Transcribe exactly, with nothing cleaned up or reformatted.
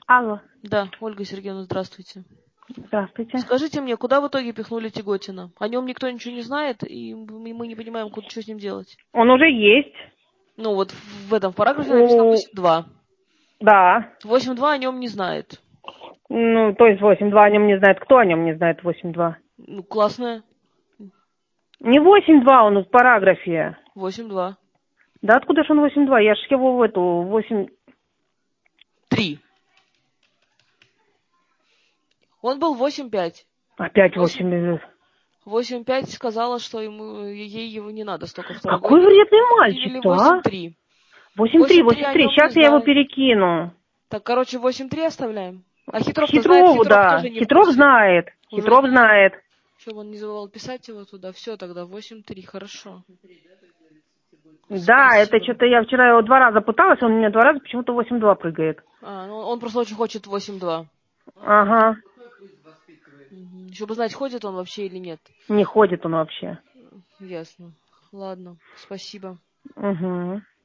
Алло. Да, Ольга Сергеевна, здравствуйте. Здравствуйте. Скажите мне, куда в итоге пихнули Тяготина? О нем никто ничего не знает, и мы не понимаем, куда, что с ним делать. Он уже есть. Ну вот в этом в параграфе написано восемь два. Да. восемь два о нем не знает. Ну, то есть восемь два о нем не знает. Кто о нем не знает восемь два? Ну, классная. Не восемь два он в параграфе. восемь два. Да откуда же он восемь два? Я ж его в эту восемь... три. Он был восемь пять. Опять восемь... восемь пять сказала, что ему, ей его не надо столько второй Какой год. вредный мальчик-то, а? восемь три. восемь три, восемь три. Сейчас я его перекину. Так, короче, восемь три оставляем. А Хитров-то знает, Хитрову, Хитров да. тоже не в Хитров курсе. знает. Уже Хитров знает. Чтобы он не забывал писать его туда. Все тогда, восемь три, хорошо. Да, Спасибо. это что-то я вчера его два раза пыталась, он мне два раза почему-то восемь два прыгает. А, ну он просто очень хочет восемь два. Ага. Угу. Чтобы знать, ходит он вообще или нет. Не ходит он вообще. Ясно. Ладно, спасибо. Угу.